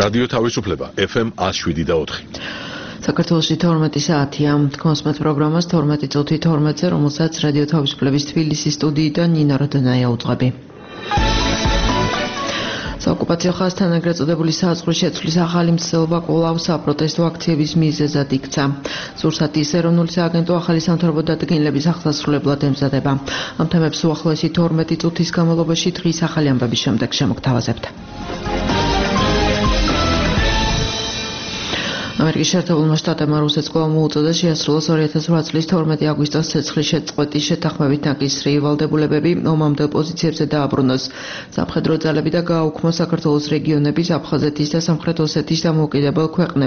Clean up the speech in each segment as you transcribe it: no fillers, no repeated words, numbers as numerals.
რადიო თავისუფლება FM 107.4. საქართველოში 12 საათია. კონსმეთ პროგრამას 12 წუთი 12-ზე, რომელსაც რადიო თავისუფლების თბილისის სტუდიიდან ნინა როდანაია უძღვები. საოკუპაციო ხაზთან ეგრეთ წოდებული საზღვრის შეცვლის ახალი მცდელობა კვლავ საპროტესტო აქციების მიზეზად იქცა. სურსათის ეროვნული სააგენტო ახალი სამთავრობო დადგენილების აღსასრულებლად ემზადება. ამ თემებს უახლოესი 12 წუთის განმავლობაში დღის ახალი ამბების შემდეგ შემოგთავაზებთ. ამერიკის შეერთებულმა შტატებმა რუსეთს კვლავ მოუწოდა შეასრულოს 2008 წლის 12 აგვისტოს ცეცხლის შეწყვეტის შეთანხმებით ნაკისრი ვალდებულებები ომამდელ პოზიციებზე დააბრუნოს სამხედრო ძალები და გააუქმოს საქართველოს რეგიონების აფხაზეთის და სამხრეთ ოსეთის დამოუკიდებელ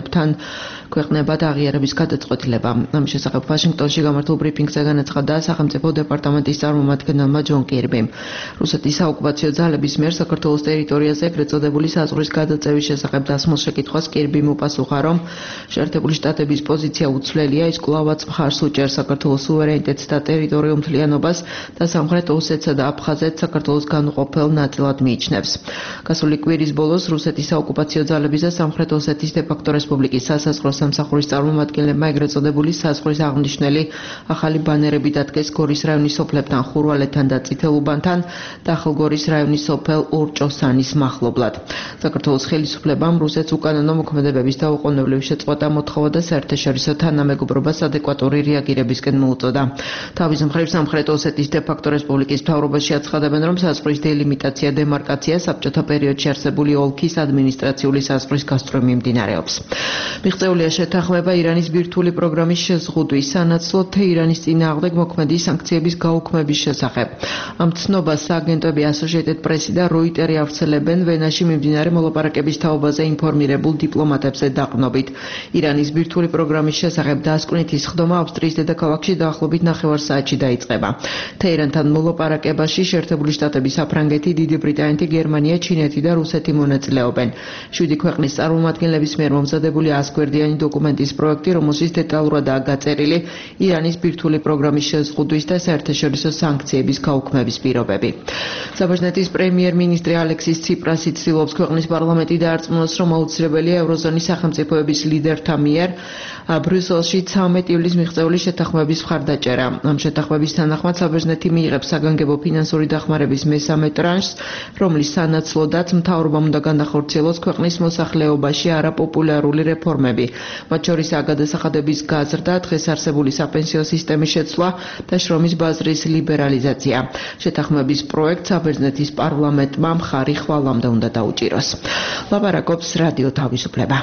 ქვეყნებად აღიარების გადაწყვეტილება. ამის შესახებ ვაშინგტონში გამართულ ბრიფინგზე განაცხადა სახელმწიფო დეპარტამენტის წარმომადგენელმა ჯონ კირბიმ. რუსეთის საოკუპაციო ძალების მიერ საქართველოს ტერიტორიაზე ეგრეთ წოდებული საზღვრის გადაწევის შესახებ დასმულ შეკითხვას კირბიმ უპასუხა, რომ შეერთებული შტატების პოზიცია უცვლელია, ის კვლავაც მხარს უჭერს საქართველოს სუვერენიტეტს და ტერიტორიულ მთლიანობას და სამხრეთ ოსეთსა და აფხაზეთს საქართველოს განუყოფელ ნაწილად მიიჩნევს. გასული კვირის ბოლოს რუსეთის საოკუპაციო ძალების და სამხრეთ ოსეთის დე-ფაქტო რესპუბლიკის სასაზღვრო სამსახურის წარმომადგენლებმა ეგრეთ წოდებული საზღვრის აღნიშნული ახალი ბანერები დადგეს გორის რაიონის სოფლებთან, ხურვალეთთან და წითელუბანთან და ახალგორის რაიონის სოფელ ორჭოსანის მახლობლად. საქართველოს ხელისუფლებამ რუსეთს უკანონო მოქმედებების დაუყოვნებლივ შეწყვეტა მოთხოვა და საერთაშორისო თანამეგობრობას ადეკვატური რეაგირებისკენ მოუწოდა. თავის მხრივ სამხრეთ ოსეთის დე-ფაქტო რესპუბლიკის მთავრობაში აცხადებენ, რომ საზღვრის დელიმიტაცია დემარკაცია საბჭოთა პერიოდში არსებული ოლქის ადმინისტრაციული საზღვრის გასწვრივ მიმდინარეობს. მიღწეულია შეთანხმება ირანის ბირთვული პროგრამის შეზღუდვის სანაცვლოდ თეირანის წინააღმდეგ მოქმედი სანქციების გაუქმების შესახებ. ამ ცნობას სააგენტოები Associated Press და Reuters ავრცელებენ ვენაში მიმდინარე მოლაპარაკების თაობაზე ინფორმირებულ დიპლომატებზე დაყრდნობით. ირანის ბირთვული პროგრამის შესახებ დასკვნითი სხდომა ავსტრიის დედაქალაქში დაახლოებით 9 საათში დაიწყება. თეირანთან მოლაპარაკებაში შეერთებული შტატები, საფრანგეთი, დიდი ბრიტანეთი, გერმანია, ჩინეთი და რუსეთი მონაწილეობენ. 7 ქვეყნის წარმომადგენლების მიერ მომზადებული 100 გვერდიანი დოკუმენტის პროექტი, რომელშიც დეტალურადაა გაწერილი ირანის ბირთვული პროგრამის შეზღუდვის და საერთაშორისო სანქციების გაუქმების პირობები. საბერძნეთის პრემიერ-მინისტრი ალექსის ციპრასი ცდილობს ქვეყნის პარლამენტი დაარწმუნოს, რომ აუცილებელია ევროზონის სახელმწიფოების ლიდერთა მიერ ბრიუსელში 13 ივლისს მიღწეული შეთანხმების მხარდაჭერა. ამ შეთანხმების თანახმად საბერძნეთი მიიღებს საგანგებო ფინანსური დახმარების მესამე ტრანშს, რომლის სანაცვლოდაც მთავრობამ უნდა განახორციელოს ქვეყნის მოსახლეობაში არაპოპულარული რეფორმები, მათ შორისაა გადასახადების გაზრდა, დღეს არსებული საპენსიო სისტემის შეცვლა და შრომის ბაზრის ლიბერალიზაცია. შეთანხმების პროექტს საბერძნეთის პარლამენტმა მხარი ხვალამდე უნდა დაუჭიროს. ლაპარაკობს რადიო თავისუფლება.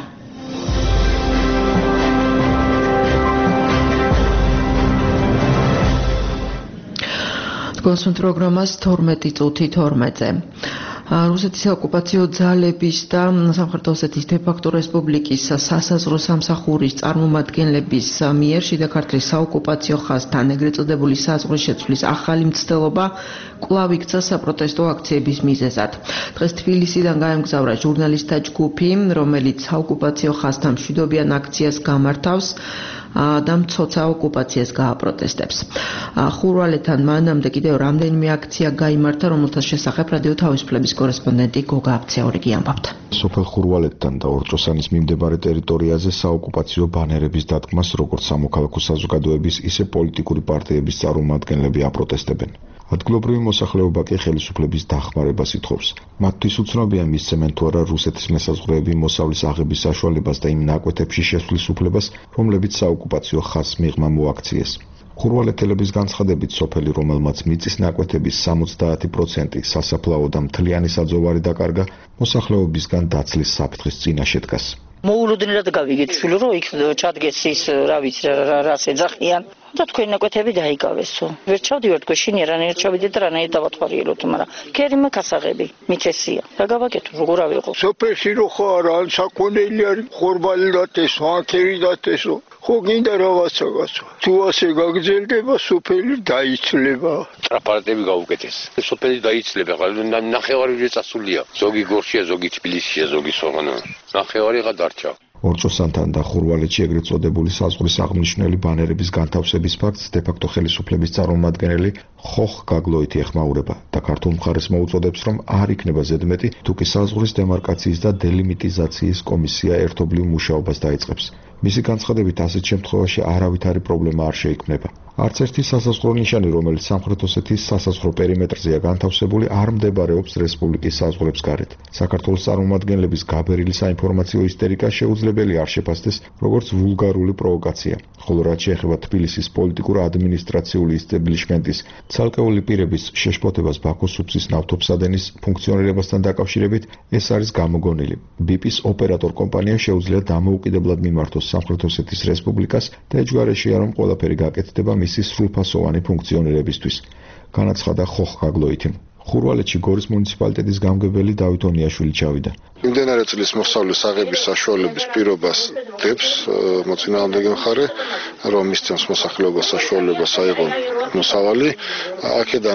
კონსმეთ პროგრამას 12 წუთი 12-ზე. რუსეთის ოკუპაციო ძალების და სამხრეთ ოსეთის დე-ფაქტო რესპუბლიკის სასაზღვრო სამსახურის წარმომადგენლების მიერ შიდა ქართლის საოკუპაციო ხაზთან ეგრეთ წოდებული საზღვრის შეცვლის ახალი მცდელობა კვლავ იქცა საპროტესტო აქციების მიზეზად. დღეს თბილისიდან გაემგზავრა ჟურნალისტთა ჯგუფი, რომელიც საოკუპაციო ხაზთან მშვიდობიან აქციას გამართავს და მცოცავ ოკუპაციას გააპროტესტებს. ხურვალეთთან მანამდე კიდევ რამდენიმე აქცია გაიმართა, რომელთა შესახებ რადიო თავისუფლების კორესპონდენტი გოგა აბცეორიგი ამბობდა. სოფელ ხურვალეთთან და ორჭოსანის მიმდებარე ტერიტორიაზე საოკუპაციო ბანერების დადგმას როგორც სამოქალაქო საზოგადოების, ისე პოლიტიკური პარტიების წარმომადგენლები აპროტესტებენ. ადგილობრივი მოსახლეობა კი ხელისუფლების დახმარებას ითხოვს. მათთვის უცნობია მისცემენ თუ არა რუსეთის მესაზღვრეები მოსავლის აღების საშუალებას და იმ ნაკვეთებში შესვლის უფლებას, რომლებიც საოკუპაციო ხაზს მიღმა მოაქციეს. ხურვალეთელების განცხადებით, სოფელი, რომელმაც მიწის ნაკვეთების 70% სასაფლაო და მთლიანი საძოვარი დაკარგა, მოსახლეობისგან დაცლის საფრთხის წინაშე დგას. მოულოდნელად გავიგეთ შვილო, რომ იქ ჩადგეს ის, რა ვიცი, რას ეძახიან და თქვენი ნაკვეთები დაიკავესო. ვერ ჩავდივართ გვეშინია, რანაირად ჩავიდეთ და რანაირად დავათვალიეროთ, მაგრამ კერიმე კასაღები, მიწესია. რა გავაკეთო, როგორ ავიღო? სოფელში რო ხარ, ან საქონელი არის, ხორბალი დათესო, ანქერი დათესო. ხო გინდა რაღაცა. თუ ასე გაგრძელდება, სოფელი დაიცლება. ტრაპარატები გაუკეთეს. სოფელი დაიცლება, ნახევარი წასულია. ზოგი გორშია, ზოგი თბილისშია, ზოგი სოღონა. ნახევარიღა დარჩა. ორჭოსანთან და ხურვალეთში ეგრეთ წოდებული საზღვრის აღნიშნული ბანერების განთავსების ფაქტს დე-ფაქტო ხელისუფლების წარმომადგენელი ხოხ გაგლოითი ეხმაურება და ქართულ მხარეს მოუწოდებს, რომ არ იქნება ზედმეტი, თუკი საზღვრის დემარკაციის და დელიმიტიზაციის კომისია ერთობლივ მუშაობას დაიწყებს. მისი განცხადებით, ასეთ შემთხვევაში არავითარი პრობლემა არ შეიქმნება. არც ერთი სასაზღვრო ნიშანი, რომელიც სამხრეთ ოსეთის სასაზღვრო პერიმეტრზეა განთავსებული, არ მდებარეობს რესპუბლიკის საზღვრებს გარეთ. საქართველოს წარმომადგენლების გაბერილი საინფორმაციო ისტერიკა შეუძლებელი არ შეფასდეს როგორც ვულგარული პროვოკაცია, ხოლო რაც შეეხება თბილისის პოლიტიკურ-ადმინისტრაციული ისტაბლიშმენტის ცალკეული პირების შეშფოთებას ბაქოს სუფსის ნავთობსადენის ფუნქციონირებასთან დაკავშირებით, ეს არის გამოგონილი. BIP-ის ოპერატორ კომპანია შეუძლია დამოუკიდებლად მიმართოს სამხრეთ ოსეთის რესპუბლიკას და ეჯგარეშია, რომ ყველაფერი გაკეთდება მისი სრულფასოვანი ფუნქციონირებისთვის, განაცხადა ხოხ გაგლოითიმ. ხურვალეთში გორის მუნიციპალიტეტის გამგებელი დავით ონიაშვილი ჩავიდა. იმდენარე წლის მოსავლის აღების საშუალების პირობას დებს მოწინააღმდეგე მხარე, რომ მისცემს მოსახლეობას საშუალებას აიღონ მოსავალი. აქედან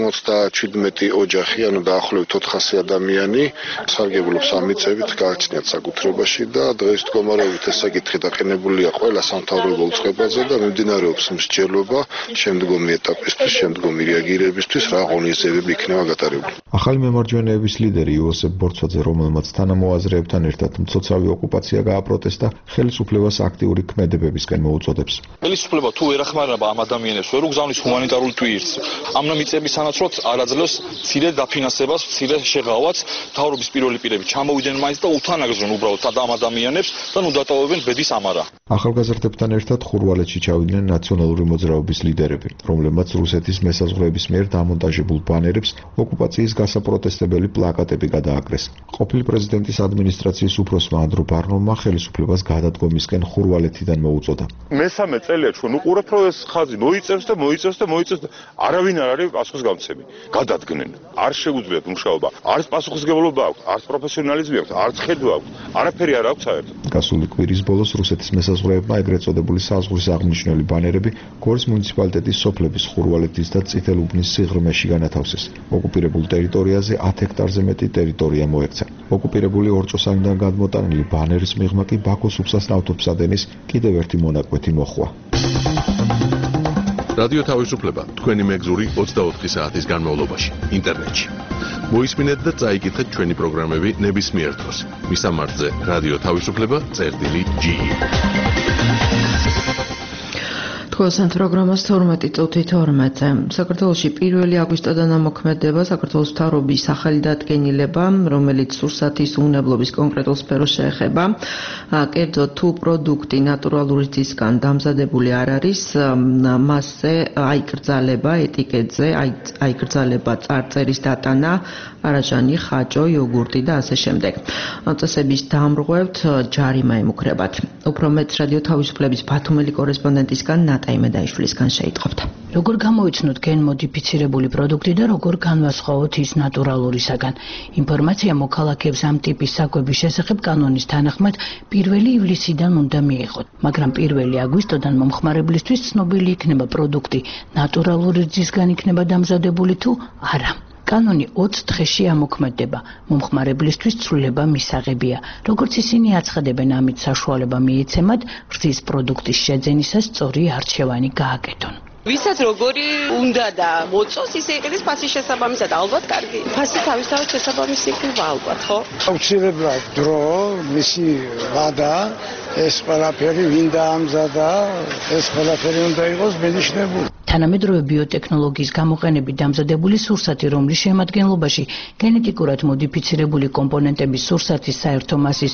97 ოჯახი, ანუ დაახლოებით 400 ადამიანი სარგებლობს ამ მიწებით, გააჩნიათ საკუთრებაში და დღეს მდგომარეობით ეს საკითხი დაყენებულია ყველა სამთავრობო წყებაზე და მიმდინარეობს მსჯელობა შემდგომი ეტაპისთვის, შემდგომი რეაგირებისთვის, რა ღონისძიებები იქნება გატარებული. ახალი მემარჯვენეების ლიდერი იოსებ ბორცვაძე, რომელმაც თანამოაზრეებთან ერთად მცოცავი ოკუპაცია გააპროტესტა, ხელისუფლებას აქტიური ქმედებებისკენ მოუწოდებს. ხელისუფლება თუ ვერ ახმარება ამ ადამიანებს, ვერ უგზავნის ჰუმანიტარულ ტვირთს, ამ მიწების სანაცვლოდ არ აძლევს მცირე დაფინანსებას, მცირე შეღავაც, მთავრობის პირველი პირები ჩამოვიდნენ მაინც და უთანაგზონ უბრალოდ ამ ადამიანებს და ნუ დატოვებენ ბედის ამარა. ახალგაზრდებთან ერთად ხურვალეთში ჩავიდნენ ნაციონალური მოძრაობის ლიდერები, რომლებმაც რუსეთის მესაზღვრეების მიერ დამონტაჟებულ ბანერებს ოკუპაციის გასაპროტესტებელი პლაკატები გადააკრეს. ყოფილი პრეზიდენტის ადმინისტრაციის უფროსმა ანდრო ბარნოვმა ხელისუფლებას გადადგომისკენ ხურვალეთიდან მოუწოდა. მესამე წელია ჩვენ უყურებთ, რომ ეს ხაზი მოიწევს და არავინ არ არის პასუხისგამცემი. გადადგნენ. არ შეუძლიათ მუშაობა. არც პასუხისმგებლობა აქვს, არც პროფესიონალიზმი აქვს, არც ხედვა აქვს. არაფერი არ აქვს საერთოდ. გასული კვირის ბოლოს რუსეთის მესაზღვრეებმა ეგრეთ წოდებული საზღვრის აღნიშნული ბანერები გორის მუნიციპალიტეტის სოფლების ხურვალეთის და წითელუბნის სიღრმეში განათავსეს. ოკუპირებულ ტერიტორიაზე 10 ჰექტარზე მეტი ტერიტორია მოექცა. ოკუპირებული ორჭოსანიდან გადმოტანილი ბანერის მიღმა კი ბაქოს სუფსას ნავთობსადენის კიდევ ერთი მონაკვეთი მოჰყვა. რადიო თავისუფლება თქვენი მეგზური 24 საათის განმავლობაში ინტერნეტში. მოისმინეთ და წაიკითხეთ ჩვენი პროგრამები ნებისმიერ დროს. მისამართზე რადიო თავისუფლება.ge. თქვენს პროგრამას 12:12-ზე. საქართველოში 1 აგვისტოდან ამოქმედება საქართველოს მთავრობის ახალი დადგენილება, რომელიც სურსათის უნებლობის კონკრეტულ სფეროს შეეხება. კერძოდ, თუ პროდუქტი ნატურალური ძისგან დამზადებული არ არის, მასზე აიკრძალება ეტიკეტზე, აიკრძალება წარწერის დატანა, არაჟანი, ხაჭო, იოგურტი და ასე შემდეგ. ამ წესების დამრღვევთ ჯარიმა ემუქრებათ. უფრო მეტს რადიო თავისუფლების ბათუმელი კორესპონდენტისგან იმედაიშვილისგან შეიტყობთ. როგორ გამოიცნოთ გენმოდიფიცირებული პროდუქტი და როგორ განვასხვაოთ ის ნატურალურისაგან? ინფორმაცია მოქალაქეებს ამ ტიპის საკვების შესახებ კანონის თანახმად 1 ივლისიდან უნდა მიიღოთ, მაგრამ 1 აგვისტოდან მომხმარებლისთვის ცნობილი იქნება პროდუქტი ნატურალური რძისგან იქნება დამზადებული თუ არა. კანონი 20 დღეში ამოქმედება. მომხმარებლისთვის ცვლილება მისაღებია. როგორც ისინი აცხადებენ, ამით საშუალება მიეცემათ რძის პროდუქტის შეძენისას სწორი არჩევანი გააკეთონ. ვისაც როგორი უნდა და მოწოს, ისე იყიდეს ფასის შესაბამისად, ალბათ კარგი. ფასი თავისთავად შესაბამისი იქნება ალბათ, ხო? აუცილებლად დრო, მისი ვადა, ეს ყველაფერი ვინ დაამზადა, ეს ყველაფერი უნდა იყოს მენიშნებული. თანამედროვე ბიოტექნოლოგიის გამოყენებით დამზადებული სურსათი, რომლის შემადგენლობაში გენეტიკურად მოდიფიცირებული კომპონენტების სურსათის საერთო მასის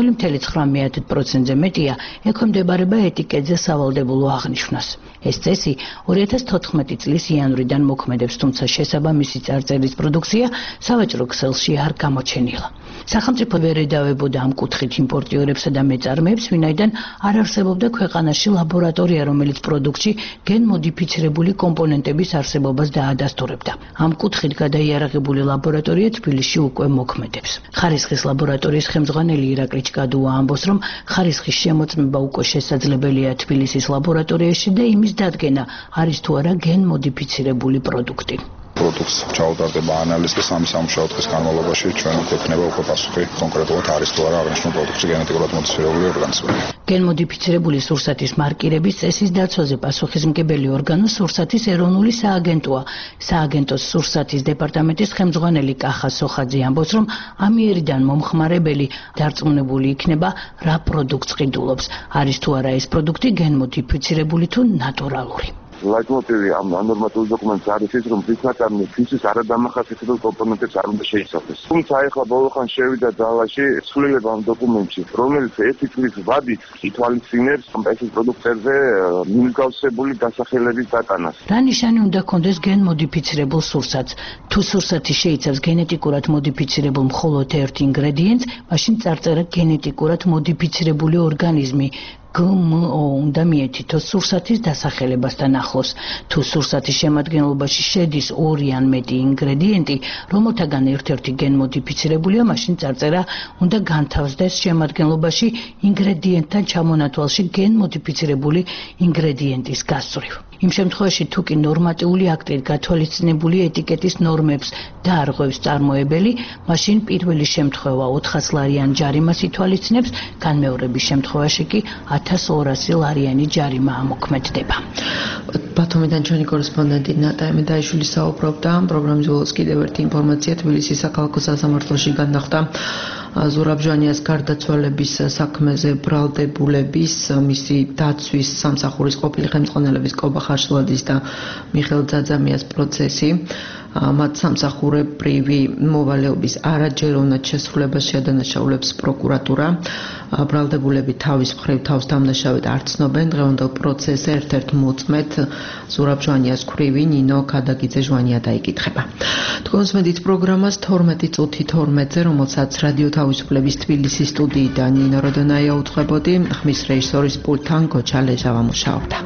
0,9%-ზე მეტია, ექვემდებარება ეტიკეტზე სავალდებულო აღნიშვნას. ეს წესი 2014 წლის იანვრიდან მოქმედებს, თუმცა შესაბამისი წარწერის პროდუქცია სავაჭრო ქსელში არ გამოჩენილა. სახელმწიფო ვერ ედავებოდა ამ კუთხით იმპორტიორებსა და მეწარმეებს, ვინაიდან არ არსებობდა ქვეყანაში ლაბორატორია, რომელიც პროდუქტში გენმოდიფიცირებული კომპონენტების არსებობას დაადასტურებდა. ამ კუთხით გადაიარაღებული ლაბორატორია თბილისში უკვე მოქმედებს. ხარისხის ლაბორატორიის ხელმძღვანელი ირაკლი ჭკადუა ამბობს, რომ ხარისხის შემოწმება უკვე შესაძლებელია თბილისის ლაბორატორიაში და იმის დადგენა არის თუ არა გენმოდიფიცირებული პროდუქტი. პროდუქტს ჩაუტარდება ანალიზი და 3 სამუშაო დღის განმავლობაში ჩვენ გვექნება უკვე პასუხი კონკრეტულად არის თუ არა აღნიშნულ პროდუქტში გენეტიკურად მოდიფიცირებული ორგანიზმი. გენმოდიფიცირებული სურსათის მარკირების წესის დაცვაზე პასუხისმგებელი ორგანო სურსათის ეროვნული სააგენტოა. სააგენტოს სურსათის დეპარტამენტის ხელმძღვანელი კახა სოხაძე ამბობს, რომ ამიერიდან მომხმარებელი დარწმუნებული იქნება, რა პროდუქტს ყიდულობს. არის თუ არა ეს პროდუქტი გენმოდიფიცირებული თუ ნატურალური. ლაჟმოტივი ამ ნორმატიული დოკუმენტს არის ის, რომ ფიცნატარნი ფიზის არადამახასიათებელ კომპონენტებს არ უნდა შეიცავდეს. თუმცა ახლა ბოლოხან შევიდა ძალაში ცვლილება ამ დოკუმენტში, რომელიც 1 წლის ვადით ითვალისწინებს ეს პროდუქტებზე მიმსგავსებული დასახელების დატანას. რა ნიშანი უნდა ჰქონდეს გენმოდიფიცირებულ სურსათს? თუ სურსათი შეიცავს გენეტიკურად მოდიფიცირებულ მხოლოდ ერთ ინგრედიენტს, მაშინ წარწერა გენეტიკურად მოდიფიცირებული ორგანიზმი. GMO უნდა მიეთითოს სურსათის დასახელებასთან ახლოს. თუ სურსათის შემადგენლობაში შედის 2 ან მეტი ინგრედიენტი, რომელთაგან ერთ-ერთი გენმოდიფიცირებულია, მაშინ წარწერა უნდა განთავსდეს შემადგენლობაში ინგრედიენტთან ჩამონათვალში გენმოდიფიცირებული ინგრედიენტის გასწვრივ. იმ შემთხვევაში, თუ კი ნორმატიული აქტით გათვალისწინებული ეტიკეტის ნორმებს დაარღვევს წარმოებელი, მაშინ პირველი შემთხვევა 400 ლარიან ჯარიმას ითვალისწინებს, განმეორების შემთხვევაში კი 1200 ლარიანი ჯარიმა ამოქმედდება. ბათუმიდან ჩვენი კორესპონდენტი ნატა ემედაიშვილი საუბრობდა პროგრამის ბოლოს კიდევ ერთი ინფორმაცია თბილისის საქალაქო სასამართლოში განახდა ზურაბ ჟვანიას გარდაცვალების საქმეზე ბრალდებულების მისი დაცვის სამსახურის ყოფილი ხელმძღვანელების კობა ხარშლაძის და მიხელ ძაძამიას პროცესი. მათ სამსახურებრივი მოვალეობის არაჯეროვნად შესრულებას შეადანაშაულებს პროკურატურა. ბრალდებულები თავის მხრივ თავს დამნაშავედ არ ცნობენ. დღევანდელ პროცესზე ერთ-ერთ მოწმედ ზურაბ ჟვანიას ქვრივი ნინო ქადაგიძე ჟვანია დაიკითხება. თქვენს მედით პროგრამას 12 წუთი 12-ზე, რომელსაც რადიო თავისუფლების თბილისის სტუდიიდან ნინო როდონაია უძღვებოდი, ხმის რეჟისორის პულტთან გოჩა ლეჟავა მუშაობდა.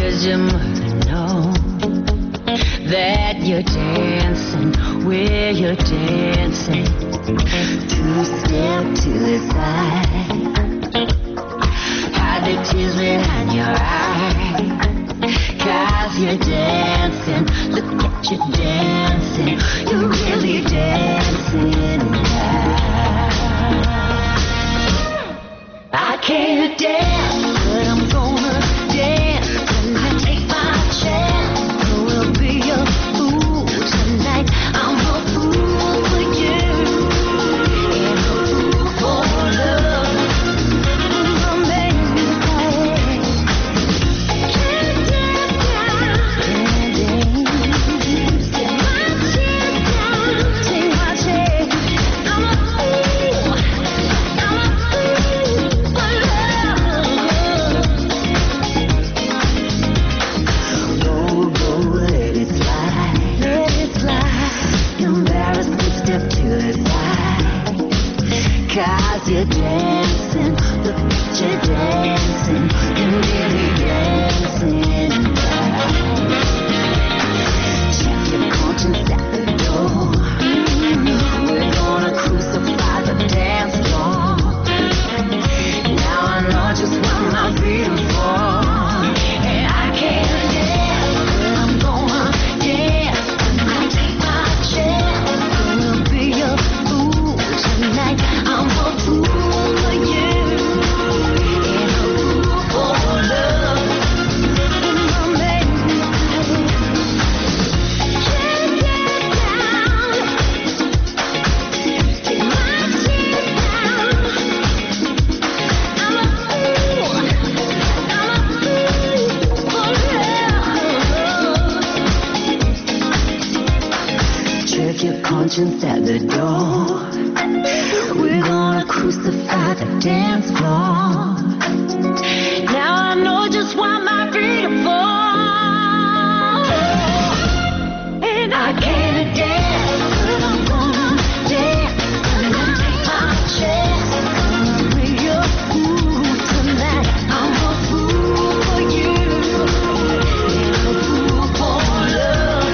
'cause your mother know that you're dancing where you're dancing. Two step to the side, hide the tears behind your eyes, 'cause you're dancing, look at you dancing, you're really dancing now. I can't dance, but I'm gonna dance tonight. Take my chance, we'll be a fool tonight. I'm a fool for you, and a fool for love. Make me play. Can't dance now, can't dance. Take my chance down, take my chance. I'm a fool, I'm a fool for love. Go, let it slide, let it slide. Embarrassment, step to the side, 'cause you're dancing, look at you dancing, you're really dancing now. Check your conscience at the door, we're gonna crucify the dance floor. Now I know just what my feet are for, and I can't dance, but I'm gonna dance. I take my chance, gonna be a fool tonight. I'm a fool for you, and a fool for love. Make me play. Can't get down, take my chance down. I'm a fool, I'm a fool for love. Check your conscience at the door, we're gonna crucify the dance floor. Now I know just why my feet are for, and I can't dance, but I'm gonna dance. I'm gonna take my chance, gonna be a fool tonight. I'm a fool for you, and a fool for love.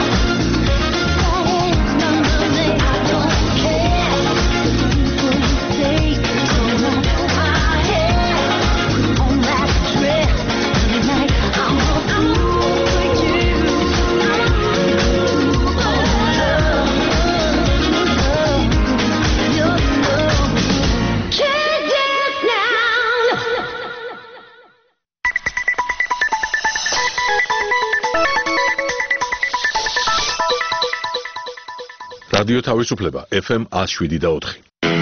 I don't care what you say, don't know my hair on that dress tonight. I'm a fool for you, I'm a fool for love, your love. Can't dance now. რადიო თავისუფლება FM 107.4.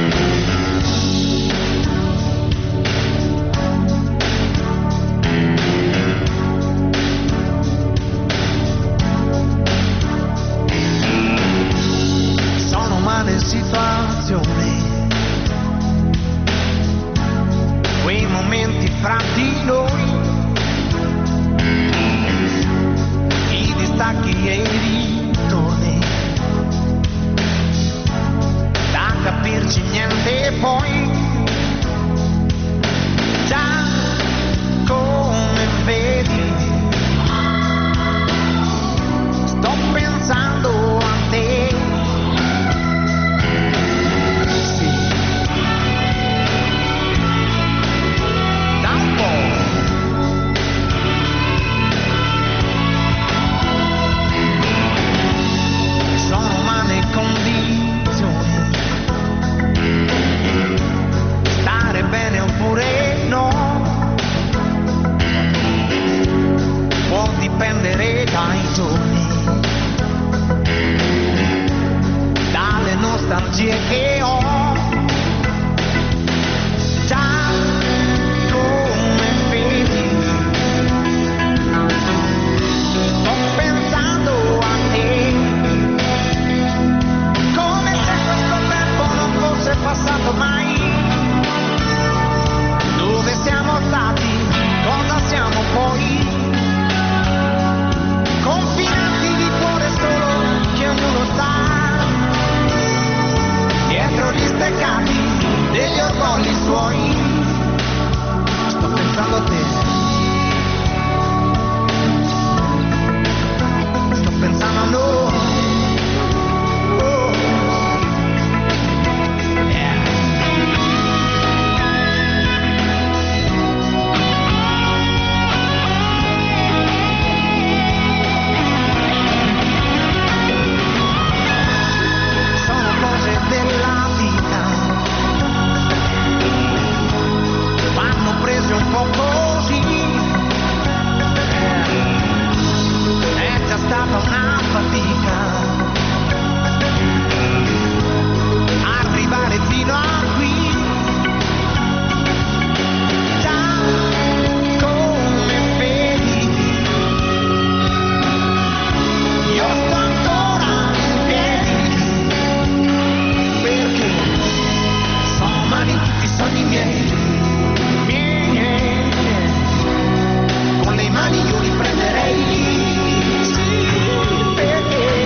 Sono umane situazioni, quei momenti fra di noi, i distacchi e i ritorni, da capirci niente poi, già come vedi, sto pensando a te. Sì, da un po'. Sono umane condizioni, stare bene oppure no, può dipendere dai giorni, dalle nostalgie che ho, già come vedi, sto pensando a te, come se questo tempo non fosse passato mai. Dove siamo stati, cosa siamo poi, confinati di cuore solo che ognuno sta dietro gli stata una fatica arrivare fino a qui. Già come feriti, io sto ancora in piedi, perché sono umani tutti i sogni miei. Con le mani io riprenderei, sì, perché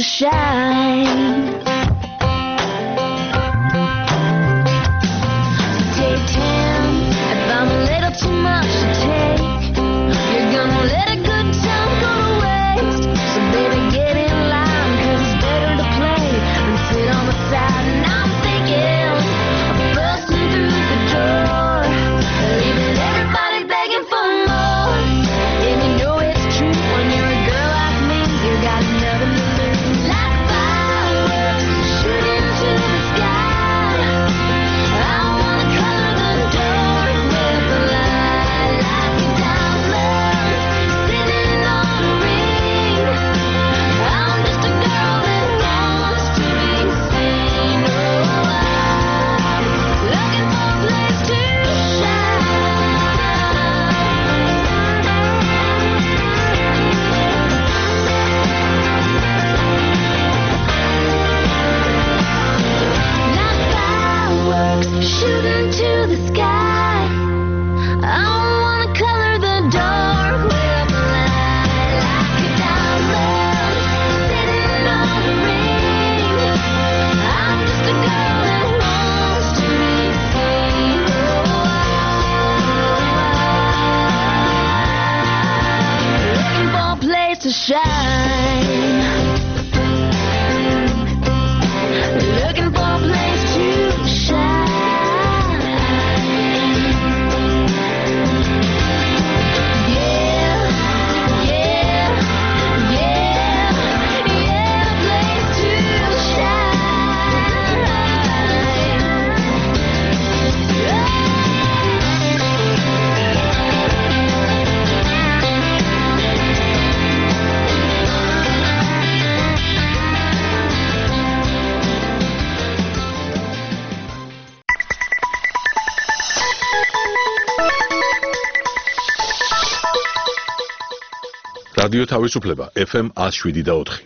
shine. Take 10, if I'm a little too much to take, you're gonna let a good time go to waste. So baby, get in line, 'cause it's better to play than sit on the side. And I'm thinking of busting through the door, leaving everybody begging for more. And you know it's true when you're a girl like me, you got nothing to lose. Like fireworks shooting to the sky, I wanna color the dark with a light like a diamond sitting on a ring. I'm just a girl that wants to be seen. Oh, I'm looking for a place to like fireworks shooting to the sky. I wanna color the dark with a light like a diamond sitting on a ring. I'm just a girl that wants to be seen. Looking for a place to shine. Looking for a place to shine. Yeah, yeah, yeah, yeah, a place to რადიო თავისუფლება FM 107.4.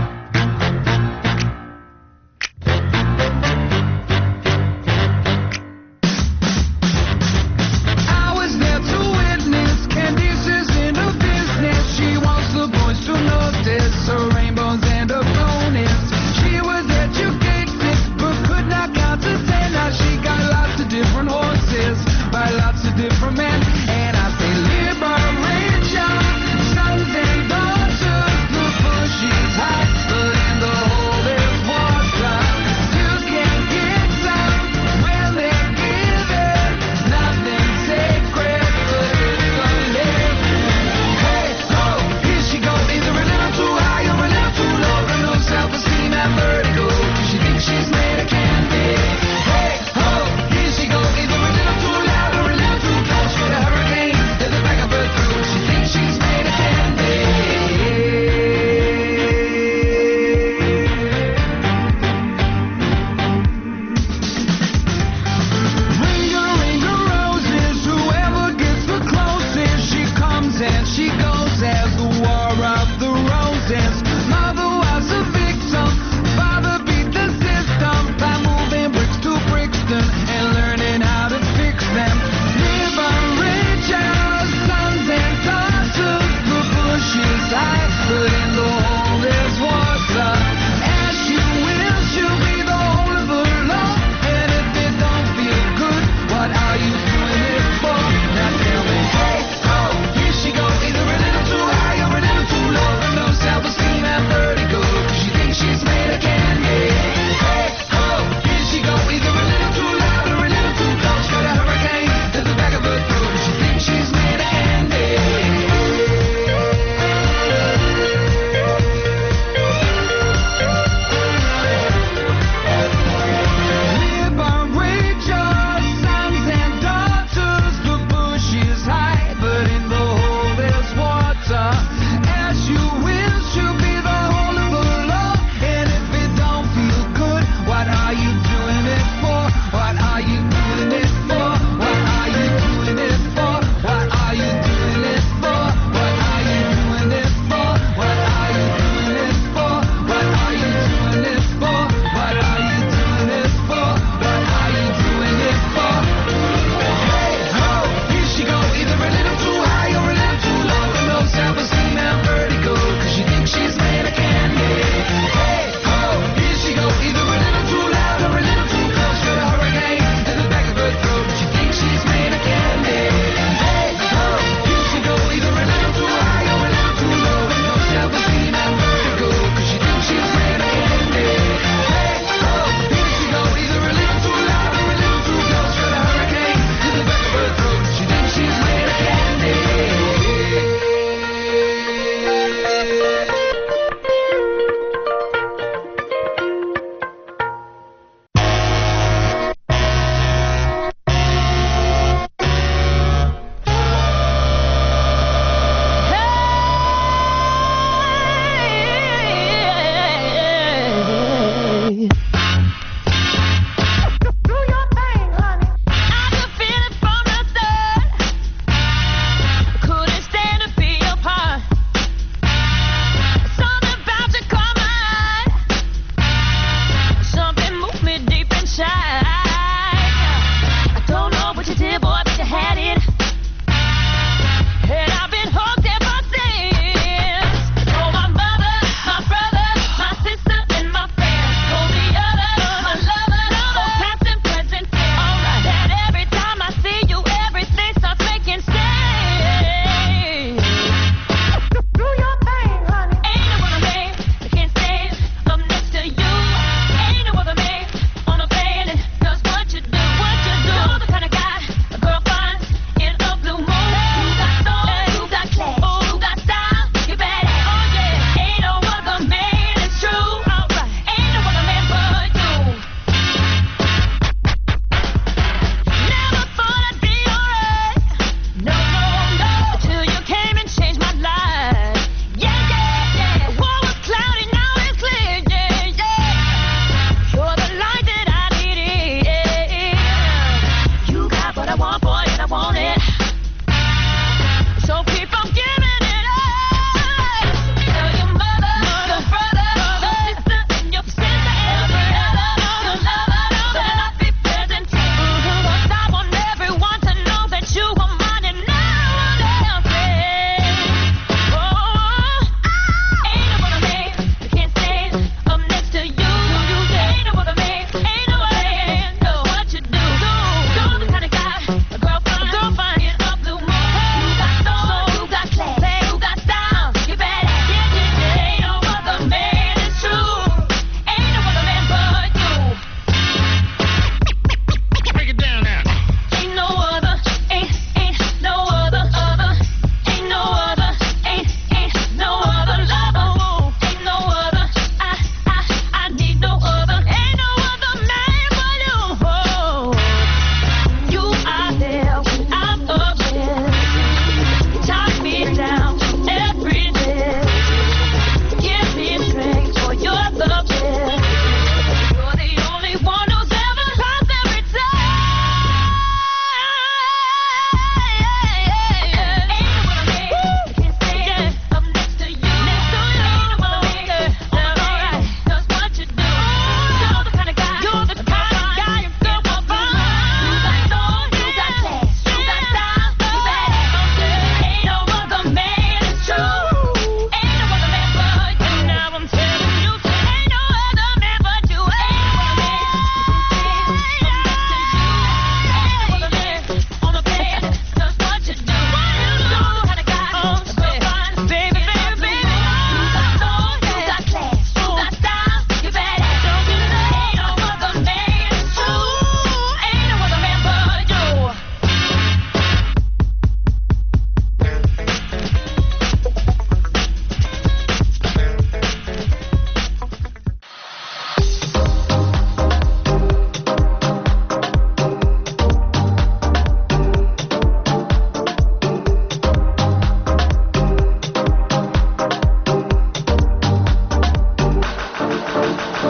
I was there to witness Candice's inner business. She wants the boys to notice her rainbows and her bonus. She was educated but could not count to 10. Now she got lots of different horses by lots of different men. And I say liberation, sons and daughters, the bushes high.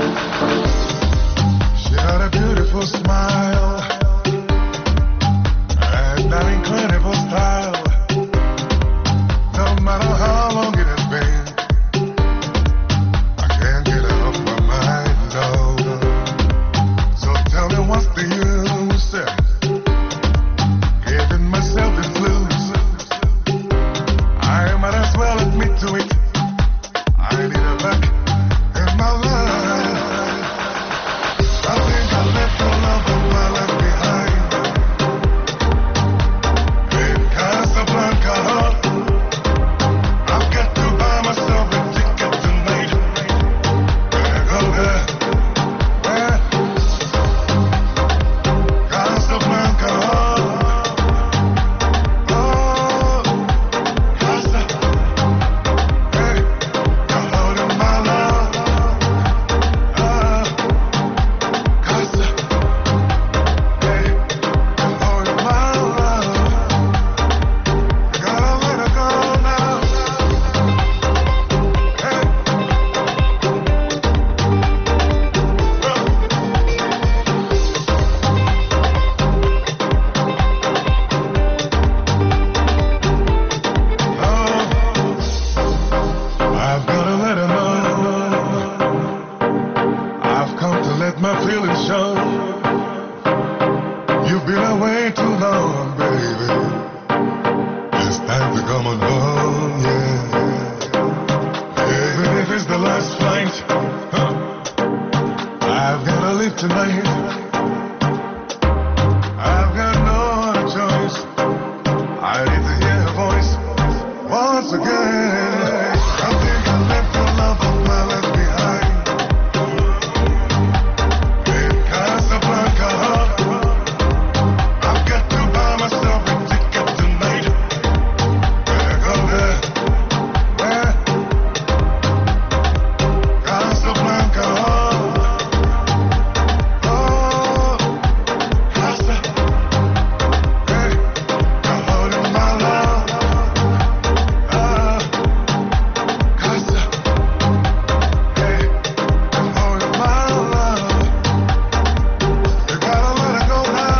She had a beautiful smile and an incredible style. No matter how long it has been, I can't get her off my mind, no. So tell me what's the use giving myself the blues. I might as well admit to it, I need her back in my life. I think I left the love of my life behind in Casablanca. I've got to buy myself a ticket tonight. Where go there? Where? Casablanca. Oh, Casa. Hey, you're holding my love. Casa. Hey, you're holding my love. You gotta let her go now. Hey. I've gotta let her know. I've come to let my feelings show. You've been away too long, baby. It's time to come on home, yeah. Even if it's the last flight, I've gotta leave tonight. I've got no other choice. I need to hear her voice once again. I think I left the love of my life behind in Casablanca. I've got to buy myself a ticket tonight. Where go there? Where? Casablanca. Oh, Casa. Hey, you're holding my love. Casa. Hey, you're holding my love. You gotta let her go now.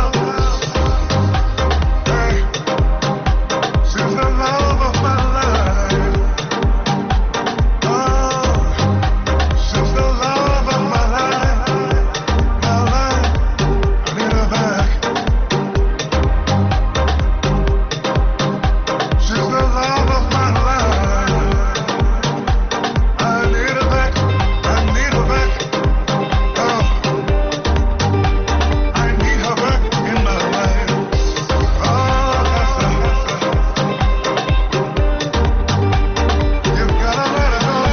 Hey, she's the love of my life. Oh, she's the love of my life. My life, I need her back. She's the love of my life. I need her back. I need her back. Oh, I need her back in my life. Oh, you've gotta let her go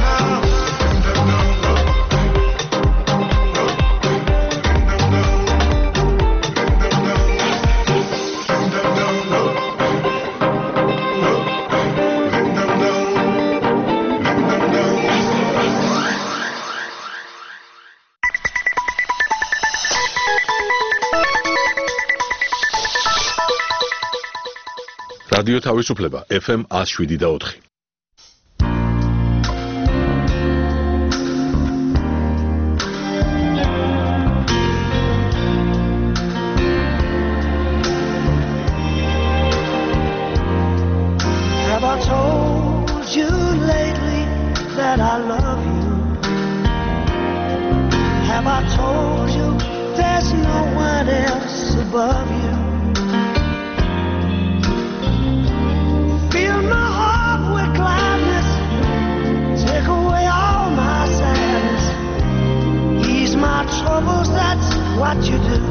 რადიო თავისუფლება FM 107.4. Have I told you lately that I love you? Have I told you there's no one else above you? Fill my heart with gladness, take away all my sadness, ease my troubles, that's what you do.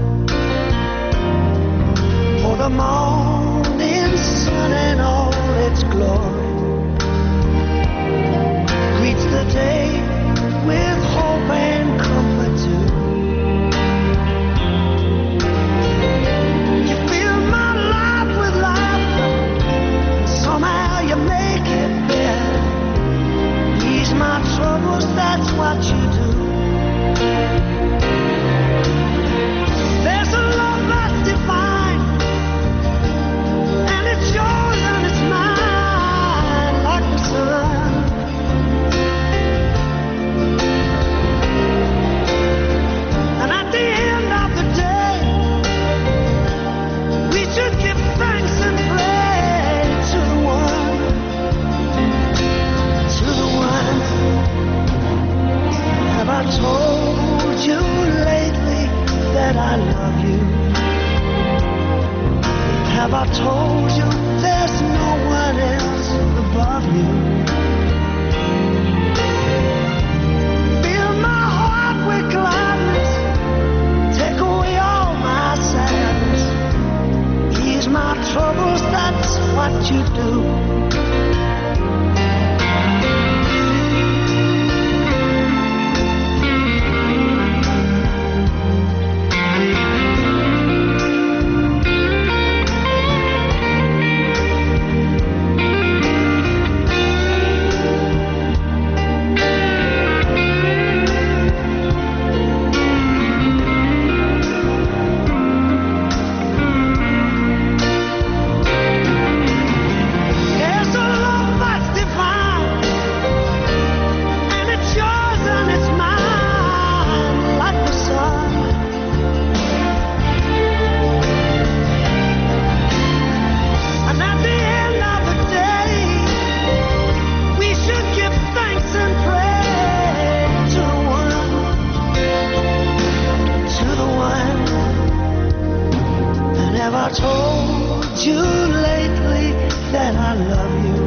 For the morning sun and all its glory greets the day with hope and comfort too. You fill my life with laughter, somehow you make it better. Ease my troubles, that's what you do. I told you lately that I love you? Have I told you there's no one else above you? Fill my heart with gladness, take away all my sadness, ease my troubles, that's what you do. There's a love that's divine, and it's yours and it's mine, like the sun. And at the end of the day, we should give thanks and praise to the one. And have I told you lately that I love you?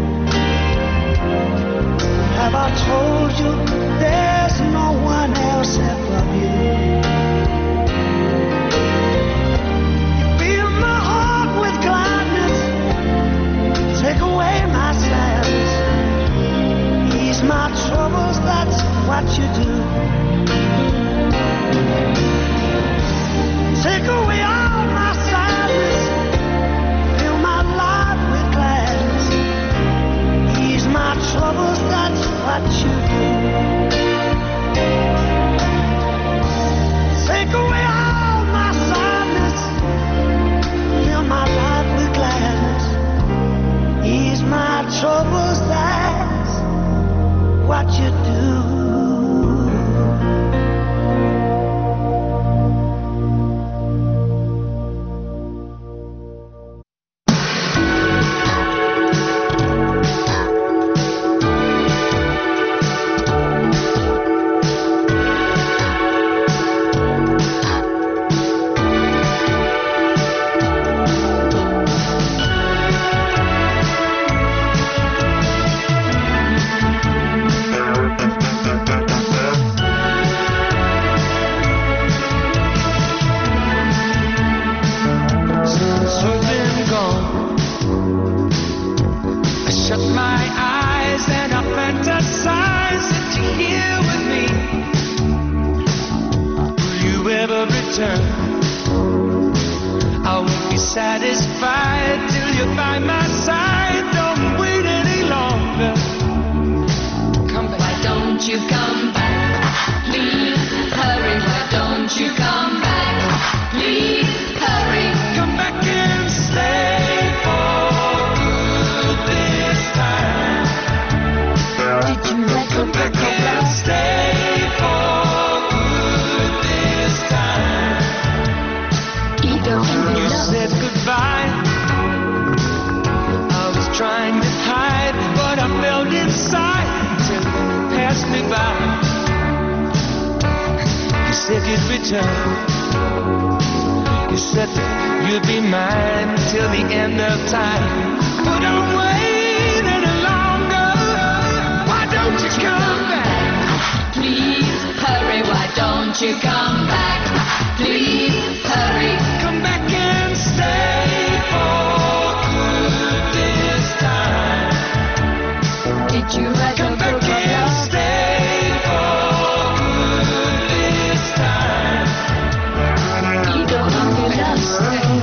Have I told you there's no one else above you? You fill my heart with gladness, take away my sadness, ease my troubles, that's what you do. Take away all my sadness, fill my life with gladness, ease my troubles, that's what you do. Take away all my sadness, fill my life with gladness, ease my troubles, that's what you do. Since you've been gone, I shut my eyes and I fantasize that you're here with me. Will you ever return? I won't be satisfied till you're by my side. Don't wait any longer. Come back. Why don't you come back? Please hurry. Why don't you come back? Please hurry. Come back and stay for good this time. Did you let come back and stay for good this time? You said goodbye. I was trying to hide what I felt inside till you passed me by. You said you'd return. You said that you'd be mine till the end of time. But don't wait any longer. Why don't you come back? Please hurry. Why don't you come back? Please hurry. Come back and stay for good this time. Did you ever come back and stay for good this time? You don't have to love me.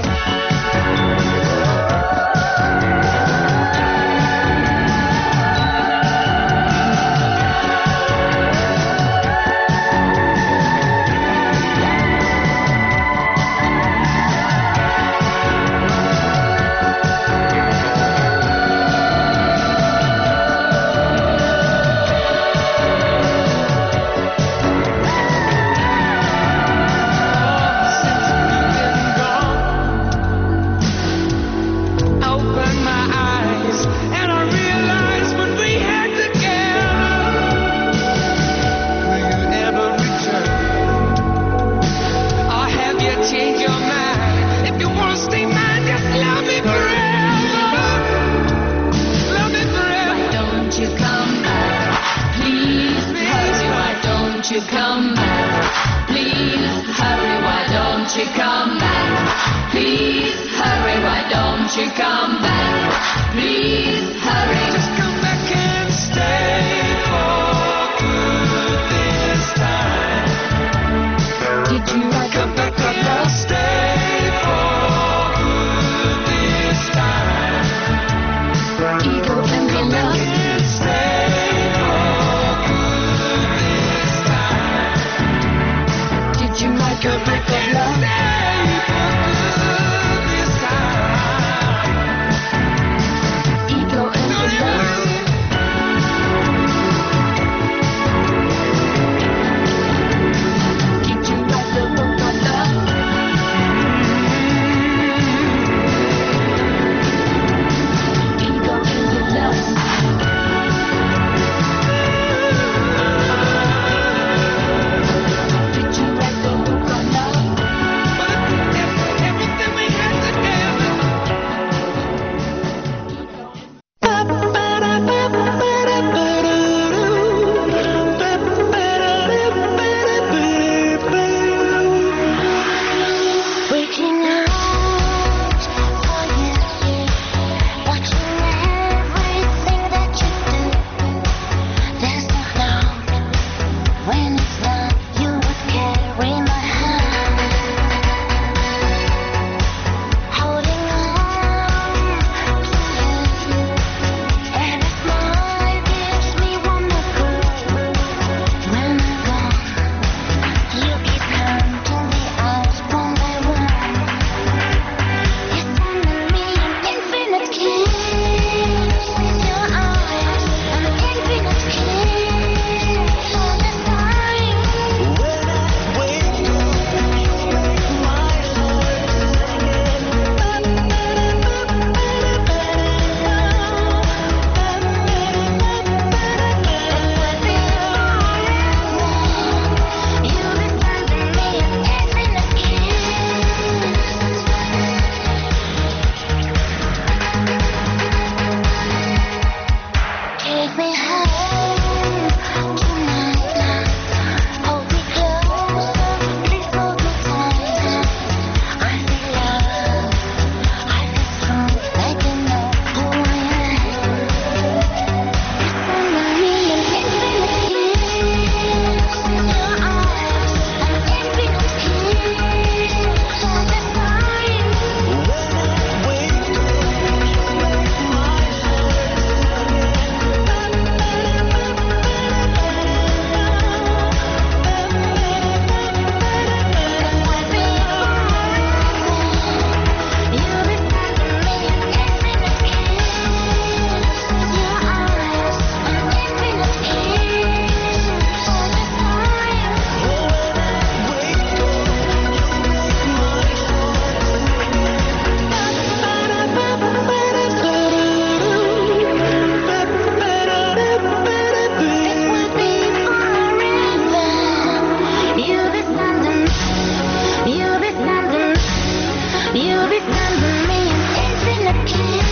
come back? Please hurry, why don't you come back? Please hurry, why don't you come back? Please hurry. Just come back and stay for good this time. Did you like Come back and stay for good this time. ego and the love? Stay for good this time. Did you like a break of love? Stay for good this time. Ego and the love? Did you like the book of love? Ego and the love? Did you like the book of love? Everything we had together. Waking out for you, watching everything that you do. There's no doubt when it's done, you would carry my hand, holding on to you. Every smile gives me one more clue. When I'm gone, you keep counting the hours one by one. You're sending me an infinite kiss with your eyes, an infinite kiss all the time. When I wake up, you make my heart You'll be sending me an infinite kiss. Take me home tonight. Hold me closer, please hold me tight. I feel love, I feel strong, like you know who I am. You're sending me an infinite kiss with your eyes, an infinite kiss all the time. When I wake up, you make my You'll be sending me an infinite kiss with your eyes, an infinite kiss all the time. You'll be sending me an infinite kiss.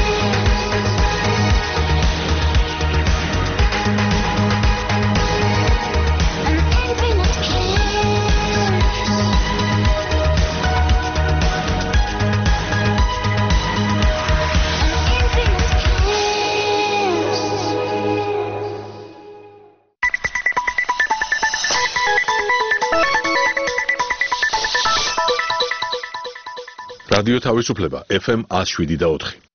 An infinite რადიო თავისუფლება FM 107 და 4.